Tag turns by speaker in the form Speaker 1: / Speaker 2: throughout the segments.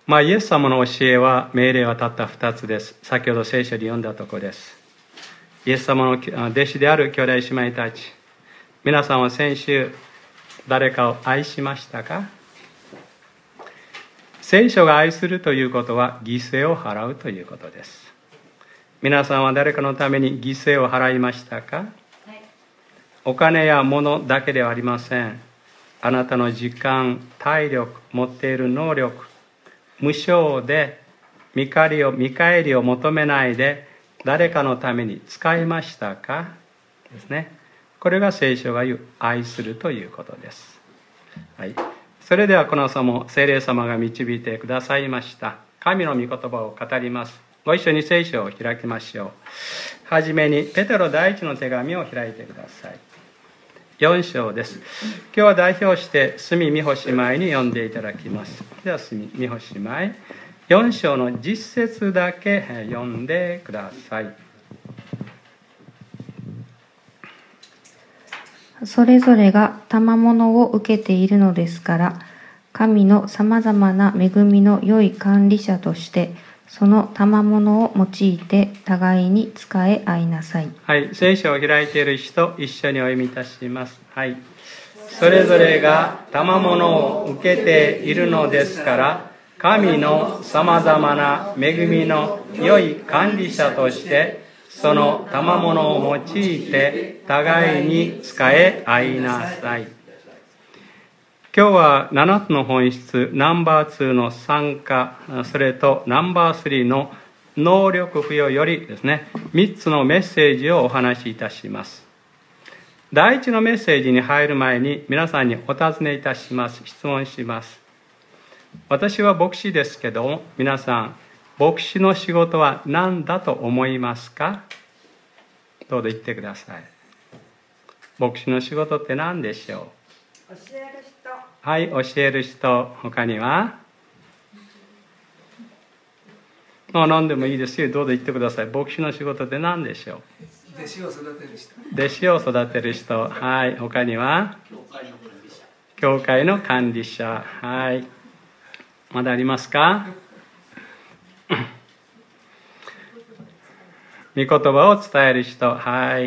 Speaker 1: イエス様の教えは、命令はたった2つです。先ほど聖書で読んだところです。イエス様の弟子である兄弟姉妹たち、皆さんは先週、誰かを愛しましたか？聖書が愛するということは、犠牲を払うということです。皆さんは誰かのために犠牲を払いましたか？お金や物だけではありません。あなたの時間、体力、持っている能力、無償で見返りを求めないで誰かのために使いましたかですね。これが聖書が言う愛するということです。はい。それではこの朝も聖霊様が導いてくださいました神の御言葉を語ります。ご一緒に聖書を開きましょう。はじめにペテロ第一の手紙を開いてください。4章です。今日は代表して住美穂姉妹に読んでいただきます。では住美穂姉妹、4章の10節だけ読んでください。
Speaker 2: それぞれが賜物を受けているのですから、神のさまざまな恵みの良い管理者としてその賜物を用いて互いに仕え合いなさい。
Speaker 1: はい、聖書を開いている人、一緒にお読みいたします。はい。それぞれが賜物を受けているのですから、神のさまざまな恵みの良い管理者として、その賜物を用いて互いに仕え合いなさい。今日は7つの本質、ナンバー2の参加、それとナンバー3の能力付与よりですね、3つのメッセージをお話しいたします。第1のメッセージに入る前に皆さんにお尋ねいたします。質問します。私は牧師ですけど、皆さん、牧師の仕事は何だと思いますか？どうぞ言ってください。牧師の仕事って何でしょう？
Speaker 3: 教える人。
Speaker 1: はい、教える人。他には？何でもいいですよ。どうぞ言ってください。牧師の仕事って何でしょう？
Speaker 4: 弟子を育てる人。
Speaker 1: 弟子を育てる人。はい。他には？教会の管理者。はい。まだありますか？御言葉を伝える人。はい。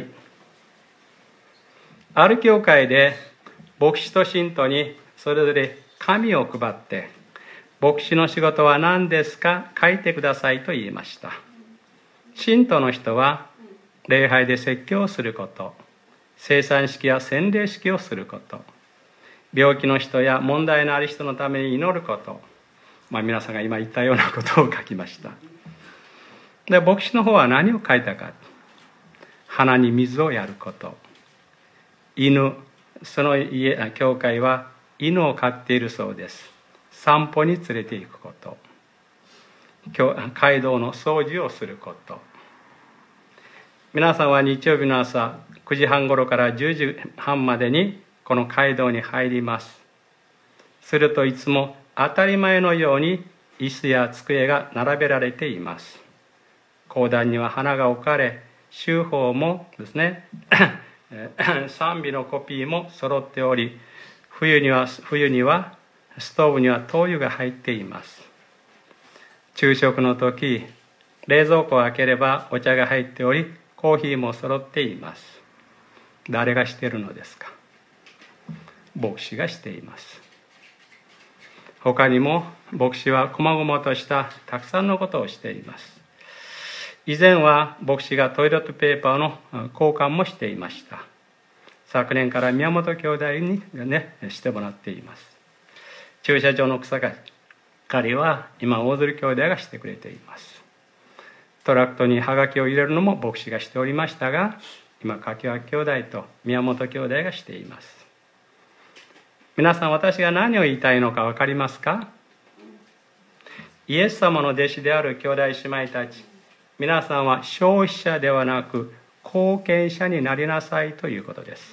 Speaker 1: ある教会で牧師と信徒にそれぞれ紙を配って、牧師の仕事は何ですか？書いてくださいと言いました。信徒の人は礼拝で説教をすること、生産式や洗礼式をすること、病気の人や問題のある人のために祈ること、皆さんが今言ったようなことを書きました。で、牧師の方は何を書いたか。花に水をやること。犬、その教会は犬を飼っているそうです。散歩に連れて行くこと。街道の掃除をすること。皆さんは日曜日の朝9時半頃から10時半までにこの街道に入ります。するといつも当たり前のように椅子や机が並べられています。講談には花が置かれ、修法もですね賛美のコピーも揃っており、冬にはストーブには灯油が入っています。昼食の時、冷蔵庫を開ければお茶が入っており、コーヒーも揃っています。誰がしているのですか？牧師がしています。他にも牧師は細々としたたくさんのことをしています。以前は牧師がトイレットペーパーの交換もしていました。昨年から宮本兄弟にしてもらっています。駐車場の草刈りは今大鶴兄弟がしてくれています。トラクトにハガキを入れるのも牧師がしておりましたが、今柿脇兄弟と宮本兄弟がしています。皆さん、私が何を言いたいのか分かりますか？イエス様の弟子である兄弟姉妹たち、皆さんは消費者ではなく貢献者になりなさいということです。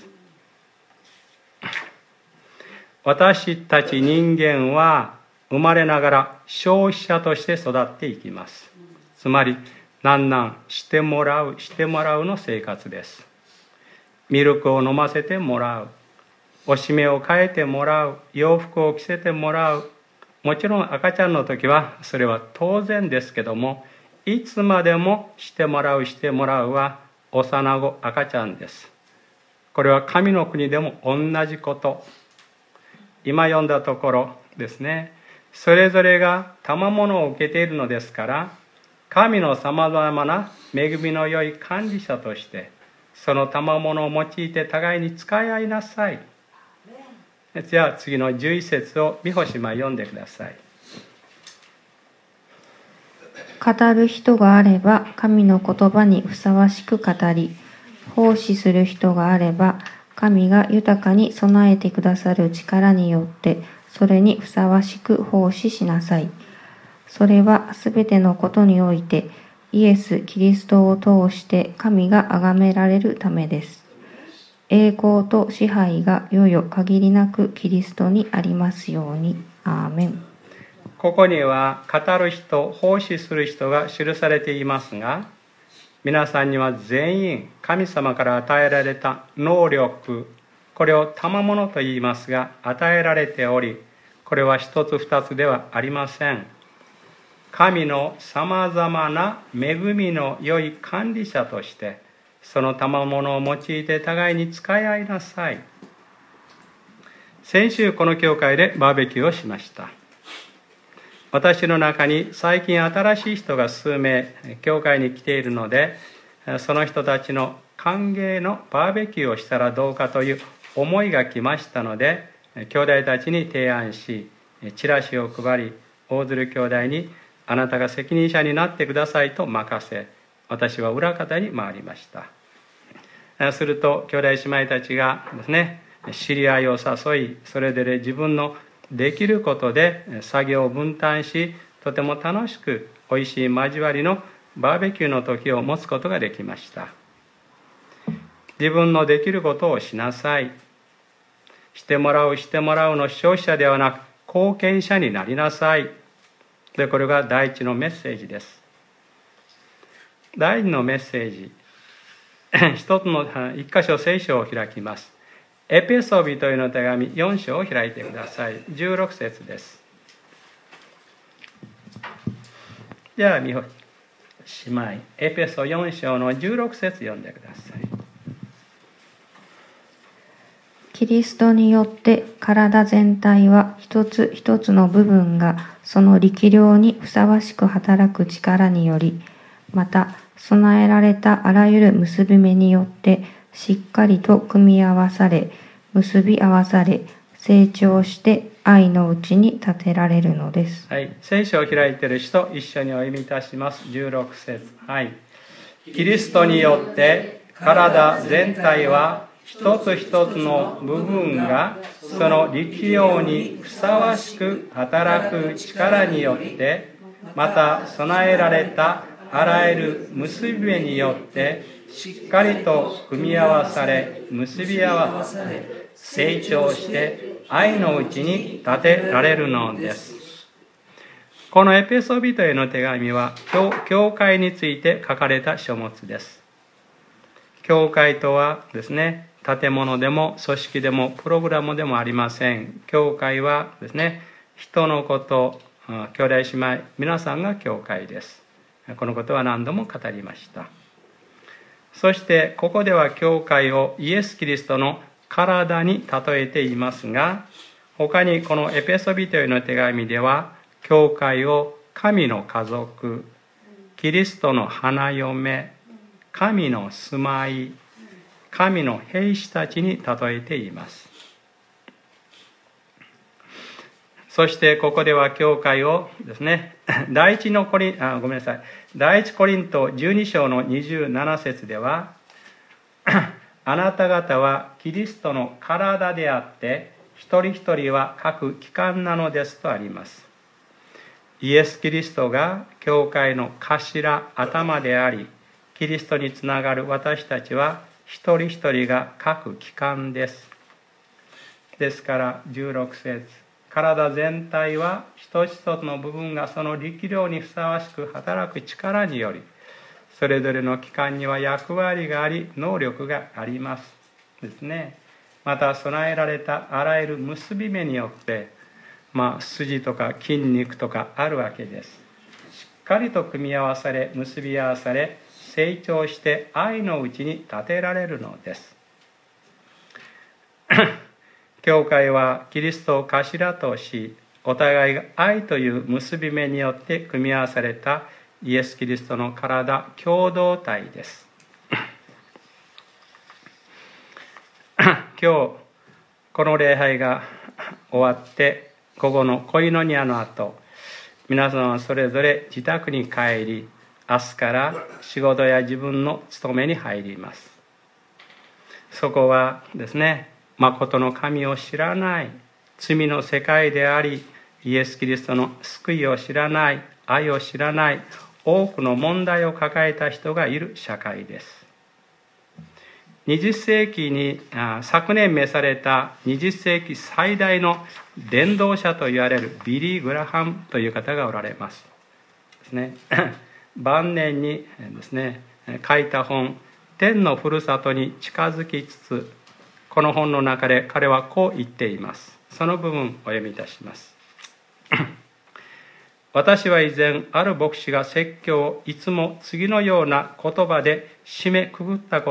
Speaker 1: 私たち人間は生まれながら消費者として育っていきます。つまり、してもらうの生活です。ミルクを飲ませてもらう、おしめを変えてもらう、洋服を着せてもらう、 もちろん赤ちゃんの時はそれは当然ですけども、いつまでもしてもらうは幼子赤ちゃんです。これは神の国でも同じこと。今読んだところですね、それぞれが賜物を受けているのですから、神のさまざまな恵みの良い管理者としてその賜物を用いて互いに使い合いなさい。じゃあ次の11節を美星島読んでください。
Speaker 2: 語る人があれば神の言葉にふさわしく語り、奉仕する人があれば神が豊かに備えてくださる力によってそれにふさわしく奉仕しなさい。それはすべてのことにおいてイエス・キリストを通して神が崇められるためです。栄光と支配がよよ限りなくキリストにありますように。アーメン。
Speaker 1: ここには語る人、奉仕する人が記されていますが、皆さんには全員神様から与えられた能力、これを賜物と言いますが、与えられており、これは一つ二つではありません。神のさまざまな恵みの良い管理者としてその賜物を用いて互いに使い合いなさい。先週この教会でバーベキューをしました。私の中に最近新しい人が数名教会に来ているので、その人たちの歓迎のバーベキューをしたらどうかという思いが来ましたので、兄弟たちに提案し、チラシを配り、大鶴兄弟にあなたが責任者になってくださいと任せ、私は裏方に回りました。すると兄弟姉妹たちがですね、知り合いを誘い、それぞれ自分のできることで作業を分担し、とても楽しくおいしい交わりのバーベキューの時を持つことができました。自分のできることをしなさい。してもらうの消費者ではなく貢献者になりなさい。で、これが第一のメッセージです。第二のメッセージ、一箇所聖書を開きます。エペソビトへの手紙4章を開いてください。16節です。じゃあ美穂姉妹、エペソ4章の16節読んでください。
Speaker 2: キリストによって体全体は一つ一つの部分がその力量にふさわしく働く力により、また備えられたあらゆる結び目によってしっかりと組み合わされ、結び合わされ、成長して愛のうちに立てられるのです。
Speaker 1: はい、聖書を開いている人、一緒にお読みいたします。16節。はい。キリストによって体全体は一つ一つの部分がその力量にふさわしく働く力によって、また備えられたあらゆる結び目によってしっかりと組み合わされ、結び合わされ、成長して愛のうちに立てられるのです。このエペソビトへの手紙は教会について書かれた書物です。教会とはですね、建物でも組織でもプログラムでもありません。教会はですね、人のこと、兄弟姉妹皆さんが教会です。このことは何度も語りました。そしてここでは教会をイエス・キリストの体に例えていますが、他にこのエペソビトへの手紙では教会を神の家族、キリストの花嫁、神の住まい、神の兵士たちに例えています。そしてここでは教会をですね、第一コリント12章の27節ではあなた方はキリストの体であって一人一人は各機関なのですとあります。イエス・キリストが教会の頭であり、キリストにつながる私たちは一人一人が各機関です。ですから16節、体全体は一つ一つの部分がその力量にふさわしく働く力により、それぞれの機関には役割があり、能力がありますですね。また備えられたあらゆる結び目によって、 筋とか筋肉とかあるわけです。しっかりと組み合わされ結び合わされ成長して愛のうちに立てられるのです。教会はキリストを頭とし、お互いが愛という結び目によって組み合わされたイエス・キリストの体共同体です。今日この礼拝が終わって午後のコイノニアの後、皆さんはそれぞれ自宅に帰り、明日から仕事や自分の務めに入ります。そこはですね、誠の神を知らない、罪の世界であり、イエス・キリストの救いを知らない、愛を知らない、多くの問題を抱えた人がいる社会です。20世紀に昨年召された20世紀最大の伝道者と言われるビリー・グラハムという方がおられますですね。晩年にですね書いた本「天のふるさとに近づきつつ」、この本の中で彼はこう言っています。その部分をお読みいたします。私は以前ある牧師が説教をいつも次のような言葉で締めくくった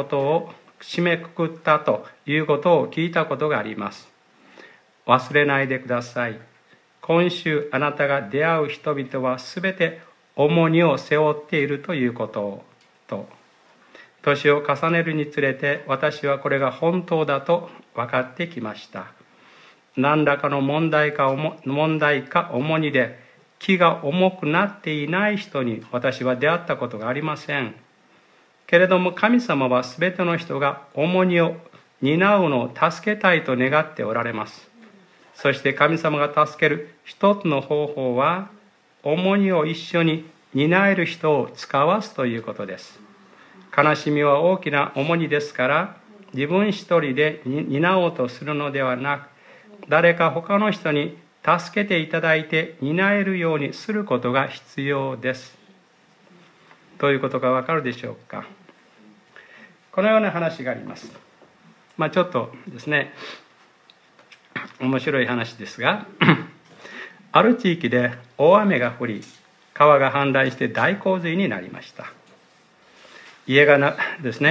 Speaker 1: ということを聞いたことがあります。忘れないでください。今週あなたが出会う人々はすべて重荷を背負っているということをと。年を重ねるにつれて私はこれが本当だと分かってきました。何らかの問題か重荷で気が重くなっていない人に私は出会ったことがありません。けれども神様はすべての人が重荷を担うのを助けたいと願っておられます。そして神様が助ける一つの方法は、重荷を一緒に担える人を使わすということです。悲しみは大きな重荷ですから、自分一人で担おうとするのではなく、誰か他の人に助けていただいて担えるようにすることが必要です。どういうことかわかるでしょうか。このような話があります。ちょっとですね、面白い話ですが、ある地域で大雨が降り、川が氾濫して大洪水になりました。家が流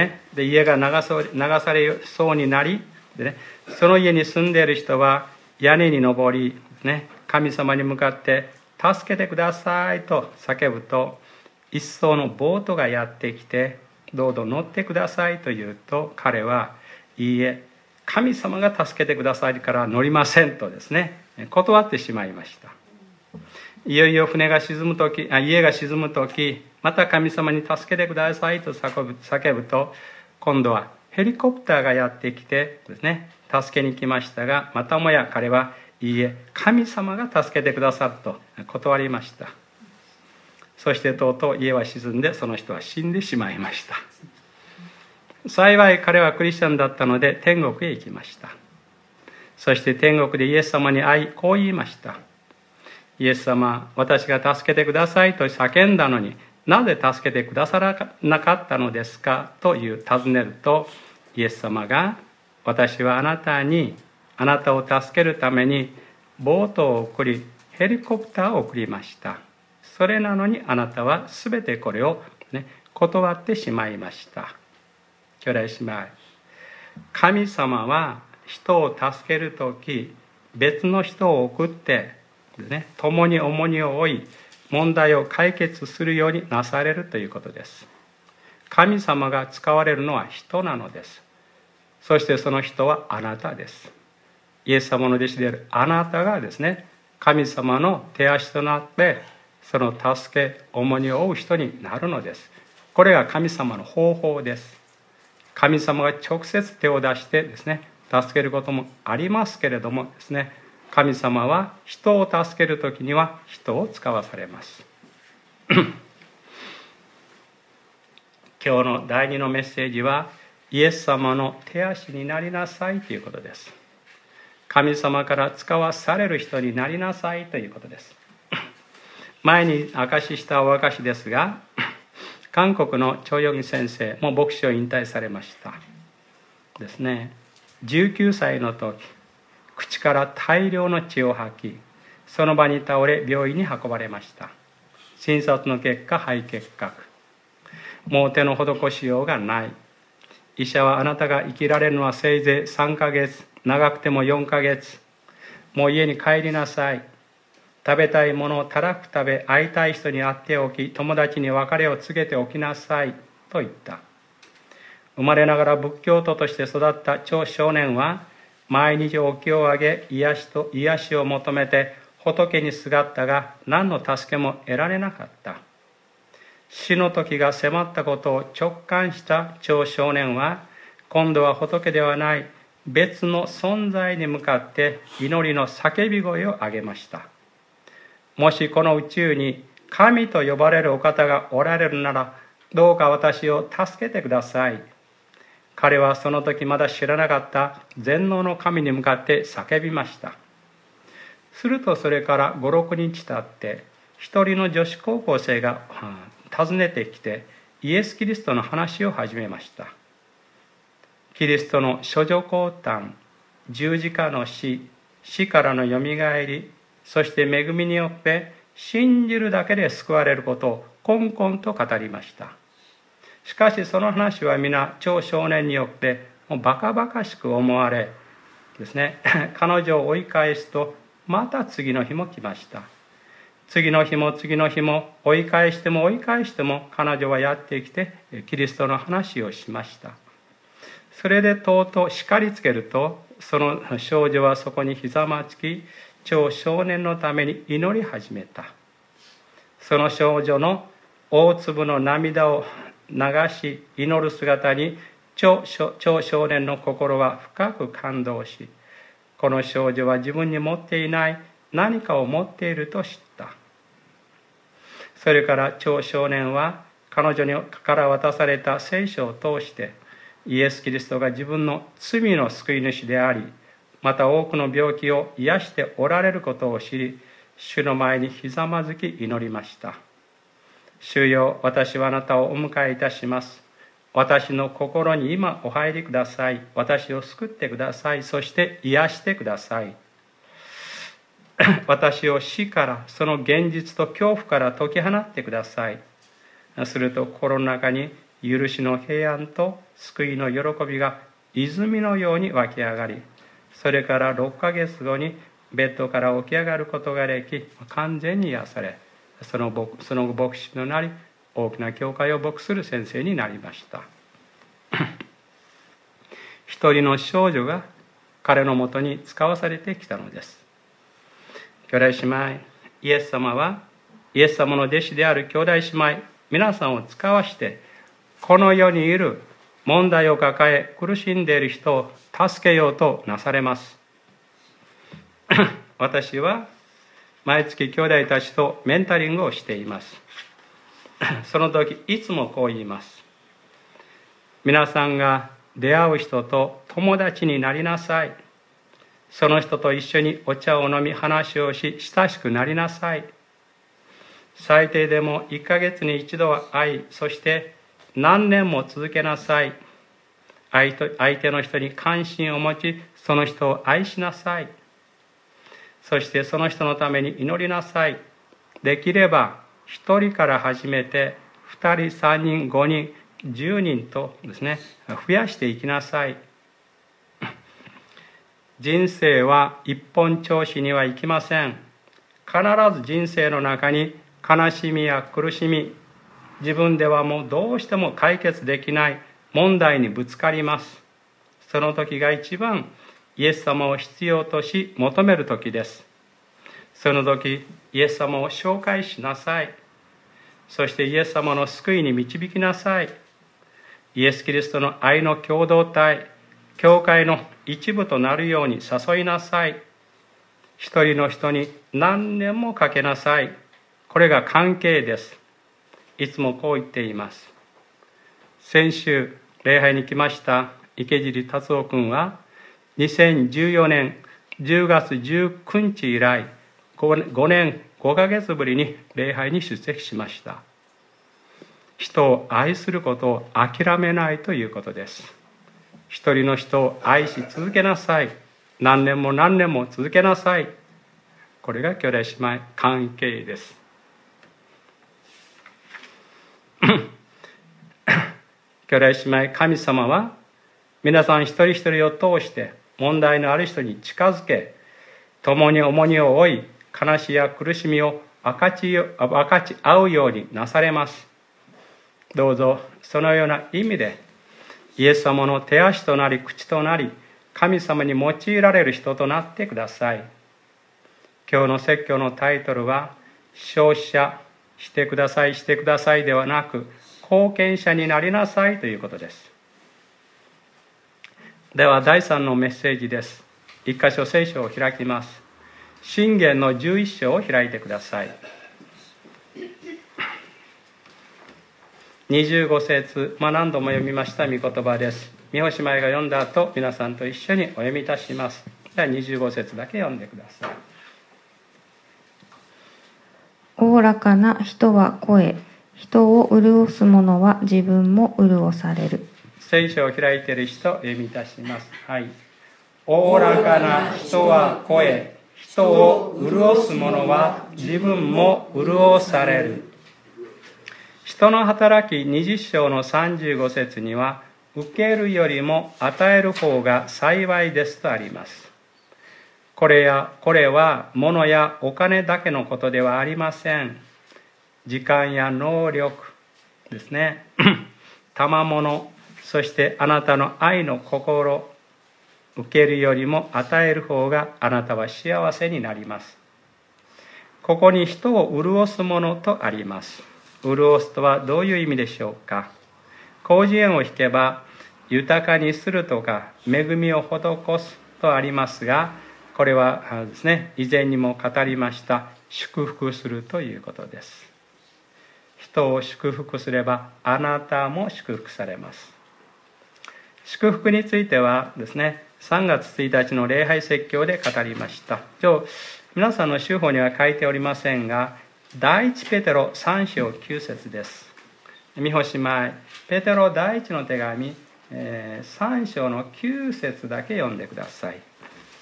Speaker 1: されそうになり、その家に住んでいる人は屋根に登り、神様に向かって助けてくださいと叫ぶと、一艘のボートがやってきて、どうぞ乗ってくださいと言うと、彼はいいえ、神様が助けてくださいから乗りませんとですね、断ってしまいました。いよいよ家が沈む時、また神様に助けてくださいと叫ぶと、今度はヘリコプターがやってきてですね、助けに来ましたが、またもや彼はいいえ、神様が助けてくださると断りました。そしてとうとう家は沈んで、その人は死んでしまいました。幸い彼はクリスチャンだったので天国へ行きました。そして天国でイエス様に会い、こう言いました。イエス様、私が助けてくださいと叫んだのに、なぜ助けてくださらなかったのですかと尋ねると、イエス様が、私はあなたを助けるためにボートを送り、ヘリコプターを送りました。それなのにあなたはすべてこれを、断ってしまいました。兄弟姉妹、神様は人を助けるとき、別の人を送って、共に重荷を負い、問題を解決するようになされるということです。神様が使われるのは人なのです。そしてその人はあなたです。イエス様の弟子であるあなたがですね、神様の手足となって、その助け、重荷を負う人になるのです。これが神様の方法です。神様が直接手を出してですね、助けることもありますけれどもですね、神様は人を助けるときには人を使わされます。今日の第2のメッセージは、イエス様の手足になりなさいということです。神様から使わされる人になりなさいということです。前に証ししたお証ですが、韓国のチョ・ヨギ先生も牧師を引退されましたですね。19歳の時、口から大量の血を吐き、 その場に倒れ病院に運ばれました。診察の結果、肺結核。もう手の施しようがない。医者はあなたが生きられるのはせいぜい3ヶ月、長くても4ヶ月。もう家に帰りなさい。食べたいものをたらふく食べ、会いたい人に会っておき、友達に別れを告げておきなさいと言った。生まれながら仏教徒として育った超少年は、毎日お経をあげ、癒しを求めて仏にすがったが、何の助けも得られなかった。死の時が迫ったことを直感した超少年は、今度は仏ではない別の存在に向かって祈りの叫び声を上げました。もしこの宇宙に神と呼ばれるお方がおられるなら、どうか私を助けてください。彼はその時まだ知らなかった全能の神に向かって叫びました。するとそれから5、6日経って、一人の女子高校生が訪ねてきて、イエス・キリストの話を始めました。キリストの処女降誕、十字架の死、死からのよみがえり、そして恵みによって信じるだけで救われることをこんこんと語りました。しかしその話は皆超少年によってもうバカバカしく思われですね、彼女を追い返すとまた次の日も来ました。次の日も次の日も追い返しても追い返しても彼女はやってきてキリストの話をしました。それでとうとう叱りつけると、その少女はそこにひざまつき、超少年のために祈り始めた。その少女の大粒の涙を流し祈る姿に超少年の心は深く感動し、この少女は自分に持っていない何かを持っていると知った。それから超少年は彼女から渡された聖書を通してイエス・キリストが自分の罪の救い主であり、また多くの病気を癒しておられることを知り、主の前にひざまずき祈りました。主よ、私はあなたをお迎えいたします。私の心に今お入りください。私を救ってください。そして癒してください。私を死から、その現実と恐怖から解き放ってください。すると心の中に許しの平安と救いの喜びが泉のように湧き上がり、それから6ヶ月後にベッドから起き上がることができ、完全に癒され、その後牧師となり、大きな教会を牧する先生になりました。一人の少女が彼のもとに使わされてきたのです。兄弟姉妹、イエス様はイエス様の弟子である兄弟姉妹皆さんを使わして、この世にいる問題を抱え苦しんでいる人を助けようとなされます。私は毎月兄弟たちとメンタリングをしています。その時いつもこう言います。皆さんが出会う人と友達になりなさい。その人と一緒にお茶を飲み話をし親しくなりなさい。最低でも1ヶ月に一度は会い、そして何年も続けなさい。相手の人に関心を持ち、その人を愛しなさい。そしてその人のために祈りなさい。できれば1人から始めて2人、3人、5人、10人とですね、増やしていきなさい。人生は一本調子にはいきません。必ず人生の中に悲しみや苦しみ、自分ではもうどうしても解決できない問題にぶつかります。その時が一番イエス様を必要とし求める時です。その時イエス様を紹介しなさい。そしてイエス様の救いに導きなさい。イエス・キリストの愛の共同体、教会の一部となるように誘いなさい。一人の人に何年もかけなさい。これが関係です。いつもこう言っています。先週礼拝に来ました池尻達夫君は2014年10月19日以来5年5ヶ月ぶりに礼拝に出席しました。人を愛することを諦めないということです。一人の人を愛し続けなさい。何年も何年も続けなさい。 これが兄弟姉妹関係です。兄弟姉妹、神様は皆さん一人一人を通して問題のある人に近づけ、共に重荷を負い、悲しみや苦しみを分かち合うようになされます。どうぞそのような意味でイエス様の手足となり口となり、神様に用いられる人となってください。今日の説教のタイトルは、消費者してくださいではなく、貢献者になりなさいということです。では第3のメッセージです。一箇所聖書を開きます。箴言の11章を開いてください。25節、何度も読みました御言葉です。三星舞が読んだ後、皆さんと一緒にお読みいたします。では25節だけ読んでください。
Speaker 2: おおらかな人は声、人を潤す者は自分も潤される。
Speaker 1: 聖書を開いている人、読みいたします。はい。おおらかな人は声、人を潤す者は自分も潤される。人の働き20章の35節には、受けるよりも与える方が幸いですとあります。これは物やお金だけのことではありません。時間や能力ですね。賜物、そしてあなたの愛の心、受けるよりも与える方があなたは幸せになります。ここに人を潤すものとあります。潤すとはどういう意味でしょうか。広辞苑を引けば、豊かにするとか恵みを施すとありますが、これはですね、以前にも語りました祝福するということです。人を祝福すればあなたも祝福されます。祝福についてはですね、3月1日の礼拝説教で語りました。皆さんの手法には書いておりませんが、第一ペテロ3章9節です。三星舞、ペテロ第一の手紙、3章の9節だけ読んでください。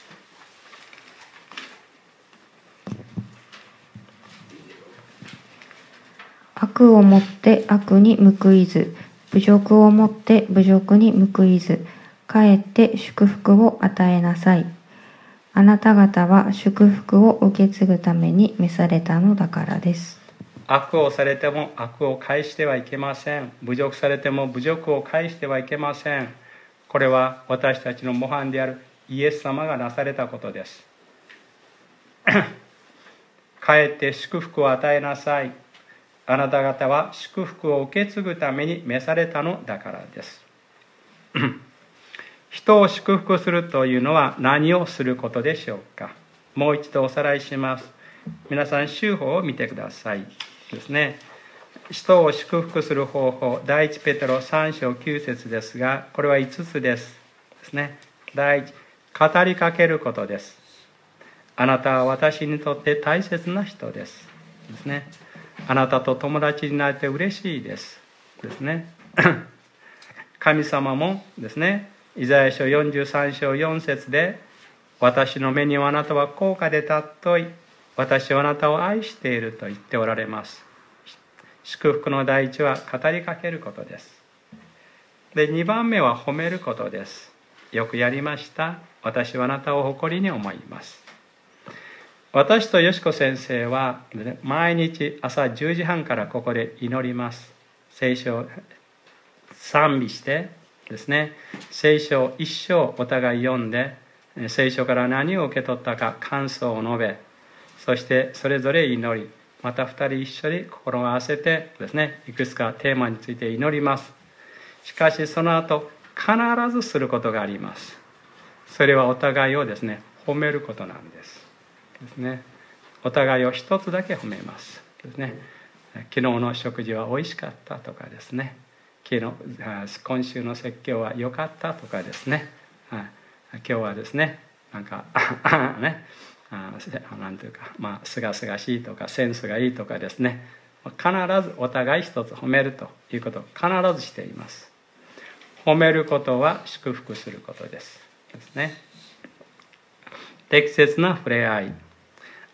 Speaker 2: 悪をもって悪に報いず、侮辱をもって侮辱に報いず、かえって祝福を与えなさい。あなた方は祝福を受け継ぐために召されたのだからです。
Speaker 1: 悪をされても悪を返してはいけません。侮辱されても侮辱を返してはいけません。これは私たちの模範であるイエス様がなされたことです。かえって祝福を与えなさい。あなた方は祝福を受け継ぐために召されたのだからです。人を祝福するというのは何をすることでしょうか。もう一度おさらいします。皆さん手法を見てくださいですね。人を祝福する方法、第一ペテロ3章9節ですが、これは5つですね。第一、語りかけることです。あなたは私にとって大切な人ですね。あなたと友達になれて嬉しいですね。神様もですね、イザヤ書43章4節で、私の目にはあなたは高価で尊い、私はあなたを愛していると言っておられます。祝福の第一は語りかけることです。で、2番目は褒めることです。よくやりました。私はあなたを誇りに思います。私とよしこ先生は毎日朝10時半からここで祈ります。聖書を賛美してですね、聖書を一生お互い読んで、聖書から何を受け取ったか感想を述べ、そしてそれぞれ祈り、また2人一緒に心を合わせてですね、いくつかテーマについて祈ります。しかしその後必ずすることがあります。それはお互いをですね、褒めることなんですね。お互いを一つだけ褒めますですね。昨日の食事は美味しかったとかですね、今週の説教は良かったとかですね、今日はですね、なんかね、なんていうか、すがすがしいとかセンスがいいとかですね、必ずお互い一つ褒めるということを必ずしています。褒めることは祝福することですね。適切な触れ合い、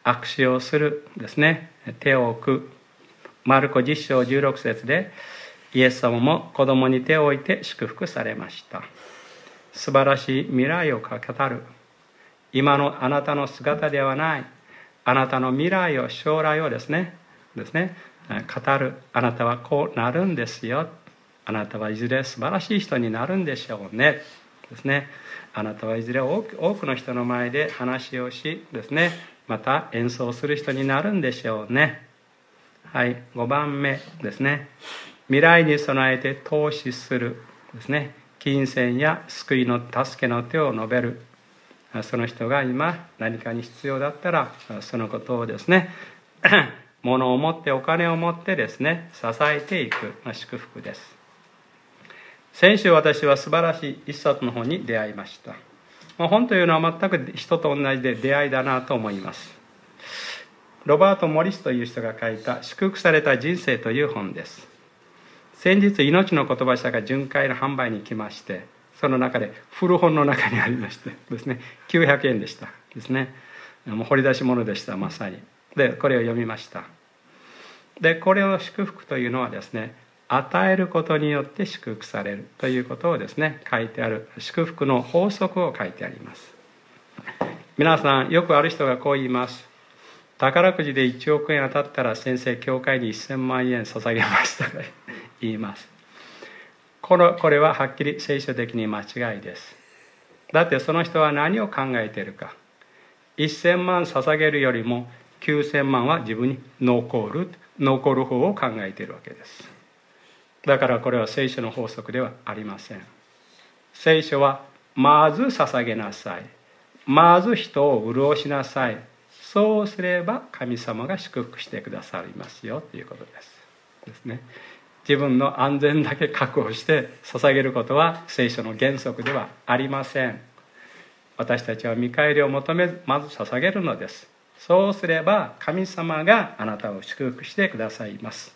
Speaker 1: 握手をするですね、手を置く。マルコ10章16節で、イエス様も子供に手を置いて祝福されました。素晴らしい未来を語る。今のあなたの姿ではない、あなたの未来を、将来をですね語る。あなたはこうなるんですよ。あなたはいずれ素晴らしい人になるんでしょうね。ですね。あなたはいずれ多くの人の前で話をしですね、また演奏する人になるんでしょうね。はい、5番目ですね。未来に備えて投資するですね。金銭や救いの助けの手を述べる。その人が今何かに必要だったら、そのことをですね物を持ってお金を持ってですね支えていく祝福です。先週私は素晴らしい一冊の本に出会いました。本というのは全く人と同じで出会いだなと思います。ロバート・モリスという人が書いた祝福された人生という本です。先日命の言葉社が巡回の販売に来まして、その中で古本の中にありましてですね、900円でしたですね。もう掘り出し物でした、まさに。でこれを読みました。でこれを祝福というのはですね、与えることによって祝福されるということをですね書いてある祝福の法則を書いてあります。皆さんよくある人がこう言います。宝くじで1億円当たったら先生教会に1000万円捧げましたと言います。これははっきり聖書的に間違いです。だってその人は何を考えているか。1000万捧げるよりも9000万は自分に残る方を考えているわけです。だからこれは聖書の法則ではありません。聖書はまず捧げなさい、まず人を潤しなさい、そうすれば神様が祝福してくださりますよということですね。自分の安全だけ確保して捧げることは聖書の原則ではありません。私たちは見返りを求めずまず捧げるのです。そうすれば神様があなたを祝福してくださいます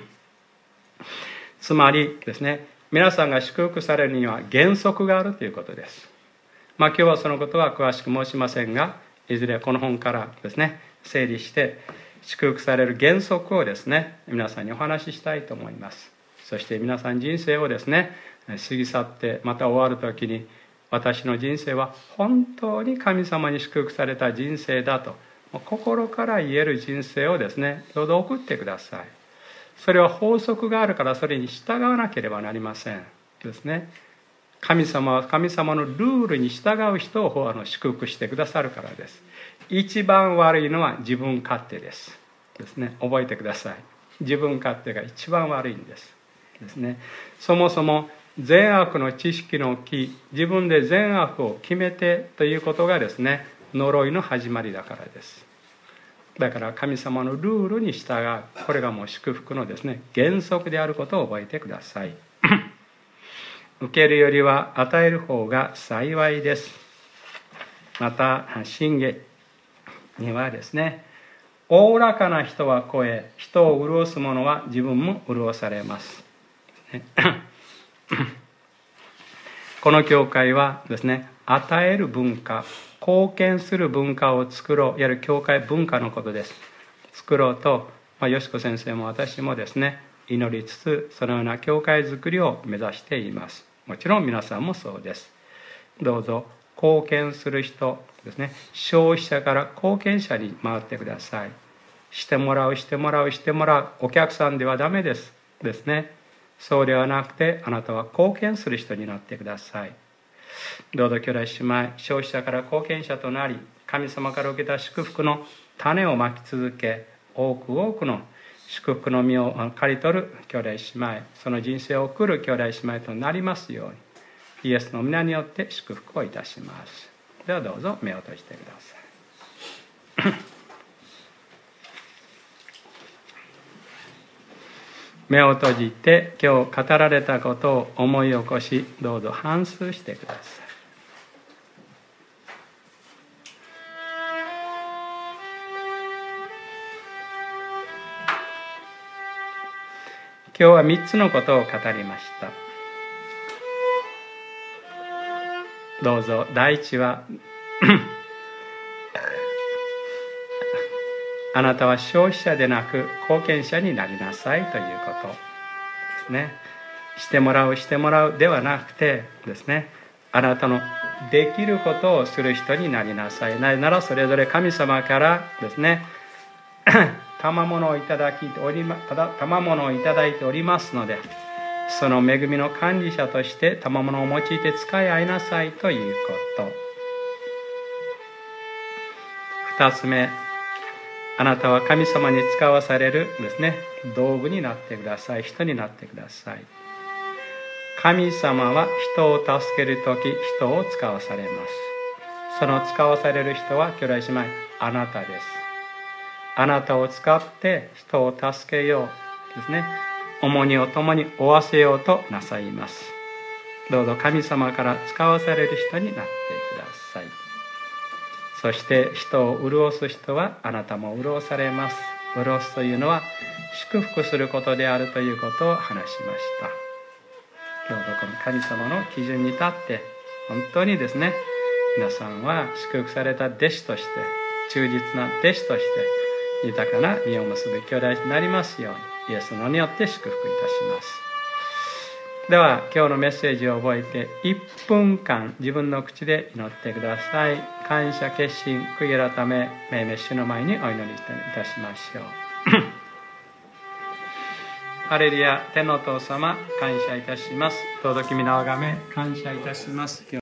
Speaker 1: つまりですね、皆さんが祝福されるには原則があるということです。今日はそのことは詳しく申しませんが、いずれこの本からですね整理して祝福される原則をですね皆さんにお話ししたいと思います。そして皆さん人生をですね過ぎ去ってまた終わるときに、私の人生は本当に神様に祝福された人生だと心から言える人生をですねどうぞ送ってください。それは法則があるからそれに従わなければなりませんですね。神様は神様のルールに従う人を祝福してくださるからです。一番悪いのは自分勝手ですね。覚えてください。自分勝手が一番悪いんですね。そもそも善悪の知識の木、自分で善悪を決めてということがですね呪いの始まりだからです。だから神様のルールに従う、これがもう祝福のですね原則であることを覚えてください受けるよりは与える方が幸いです。また箴言にはですね、おおらかな人は超え、人を潤す者は自分も潤されますこの教会はですね、与える文化、貢献する文化を作ろう、いわゆる教会文化のことです。作ろうと、よしこ先生も私もですね祈りつつ、そのような教会づくりを目指しています。もちろん皆さんもそうです。どうぞ貢献する人ですね、消費者から貢献者に回ってください。してもらうお客さんではダメですね。そうではなくて、あなたは貢献する人になってください。どうぞ兄弟姉妹、消費者から貢献者となり、神様から受けた祝福の種をまき続け、多くの祝福の実を刈り取る兄弟姉妹、その人生を送る兄弟姉妹となりますように、イエスの皆によって祝福をいたします。ではどうぞ目を閉じてください目を閉じて今日語られたことを思い起こし、どうぞ反芻してください。今日は3つのことを語りました。どうぞ第一はあなたは消費者でなく貢献者になりなさいということですね。してもらうではなくてですね、あなたのできることをする人になりなさい。なぜならそれぞれ神様からですね賜物をいただいておりますので、その恵みの管理者として賜物を用いて使い合いなさいということ。2つ目、あなたは神様に使わされるですね、道具になってください。人になってください。神様は人を助けるとき人を使わされます。その使わされる人は兄弟姉妹、あなたです。あなたを使って人を助けようですね、重荷を共に負わせようとなさいます。どうぞ神様から使わされる人になってください。そして人を潤す人はあなたも潤されます。潤すというのは祝福することであるということを話しました。どうぞこの神様の基準に立って本当にですね、皆さんは祝福された弟子として、忠実な弟子として豊かな実を結ぶ兄弟になりますように、イエスの名によって祝福いたします。では今日のメッセージを覚えて1分間自分の口で祈ってください。感謝、決心、悔い改め、命名主の前にお祈りいたしましょう。ハレルヤ、天のお父様、感謝いたします。どうぞ君のあがめ感謝いたします。